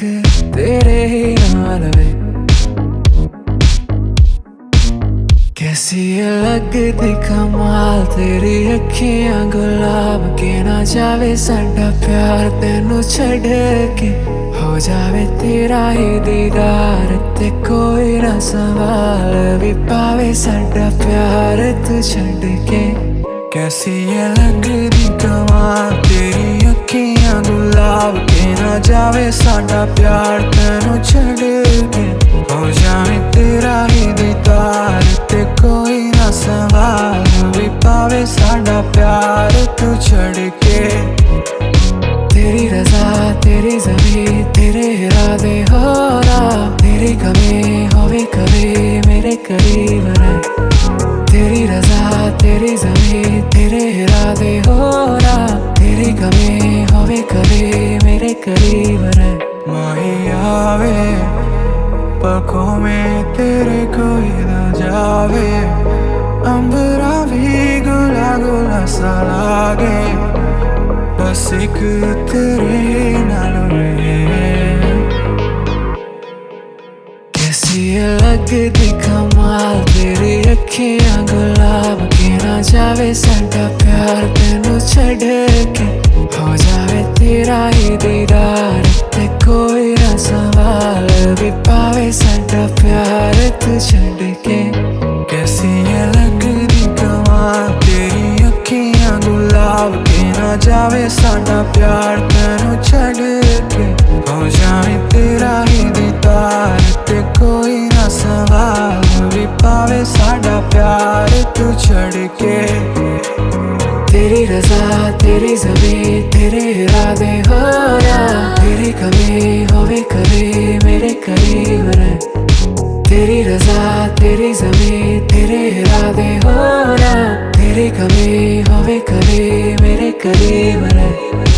इश्क तेरे ही नाल वे। कैसी लगदी कमाल तेरी अखियां गुलाब के ना जावे साडा प्यार तेनू छड़ के हो जावे तेरा ही दीदार ते कोई ना सवाल भी पावे साडा प्यार तू छड़ के। कैसी लगदी कमाल तेरी अखियां गुलाब के ना जावे साडा प्यार तेनू छड़ के हो जावे तेरा ही दीदार ते कोई ना सवाल भी पावे साडा प्यार तू छड़ के। तेरी रज़ा तेरी ज़मीं तेरे इरादे हो रहा तेरी कमी होवे कभी मेरे करीब रहे। तेरी रज़ा तेरी ज़मीं तेरे इरादे हो रहा तेरी कमी होवे कभी मेरे करीब रहे। माही आवे पलकों में तेरे कोई ना जावे अंबरा भी गुला गुला सा लागे बस एक तेरे नाल रहे। कैसी लगदी कमाल तेरी अखियां गुलाब के ना जावे साडा प्यार तेनू छड़ के हो जावे तेरा ही दीदार ते कोई ना सवाल भी पावे साडा प्यार तू छड़ के। कैसी लगदी कमाल तेरी अखियां गुलाब के ना जावे साडा प्यार तेनू छड़ के हो जावे तेरा ही दीदार ते कोई ना सवाल भी पावे साडा प्यार तू छड़ के। तेरी रज़ा तेरी ज़मीं तेरे इरादे हो रहा तेरी कमी होवे कभी मेरे करीब रहे। तेरी रज़ा तेरी ज़मीं तेरे इरादे हो रहा तेरी कमी होवे कभी मेरे करीब रहे।